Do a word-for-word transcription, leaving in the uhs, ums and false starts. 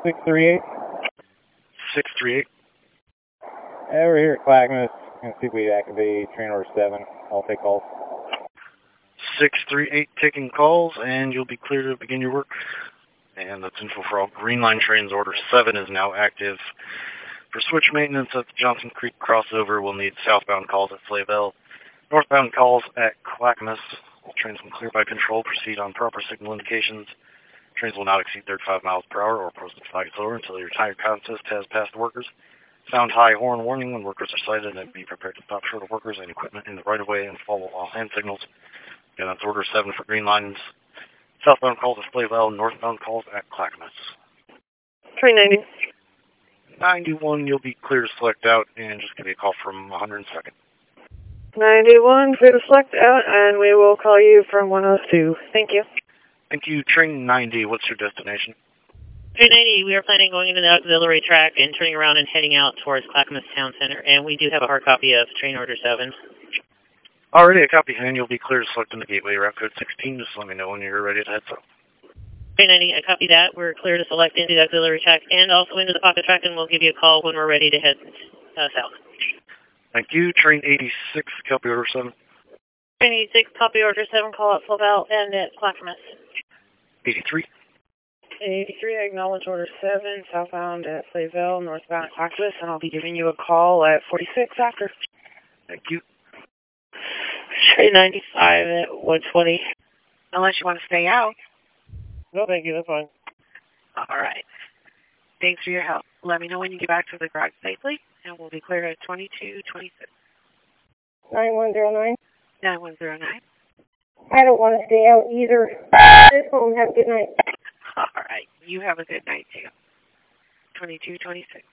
six three eight. six three eight. Yeah, we're here at Clackamas. Gonna see if we activate train order seven. I'll take calls. six three eight taking calls, and you'll be clear to begin your work. And that's info for all Green Line trains. Order seven is now active. For switch maintenance at the Johnson Creek crossover, we'll need southbound calls at Flayville. Northbound calls at Clackamas. All trains when cleared by control proceed on proper signal indications. Trains will not exceed thirty-five miles per hour or post the flag is lower until your tire consist has passed workers. Sound high horn warning when workers are sighted, and be prepared to stop short of workers and equipment in the right-of-way and follow all hand signals. Again, that's order seven for Green Lines. Southbound calls at Flayville, northbound calls at Clackamas. Train ninety. ninety-one, you'll be clear to select out, and just give me a call from one hundred second. ninety-one, clear to select out, and we will call you from one oh two. Thank you. Thank you. Train ninety, what's your destination? Train ninety, we are planning on going into the auxiliary track and turning around and heading out towards Clackamas Town Center, and we do have a hard copy of train order seven. Already a copy, and you'll be clear to select in the gateway route code sixteen. Just let me know when you're ready to head south. Train ninety, I copy that. We're clear to select into the auxiliary track and also into the pocket track, and we'll give you a call when we're ready to head uh, south. Thank you. Train eighty-six, copy order seven. Train eighty-six, copy order seven, call at Flayville and at Clackamas. eighty-three. eighty-three, I acknowledge order seven, southbound at Flayville, northbound at Clackamas, and I'll be giving you a call at forty-six after. Thank you. Train ninety-five at one twenty. Unless you want to stay out. No, thank you, that's fine. All right. Thanks for your help. Let me know when you get back to the garage safely, and we'll be clear at twenty-two twenty-six. nine one zero nine. nine one zero nine. I don't want to stay out either. This home, have a good night. All right. You have a good night, too. twenty-two twenty-six.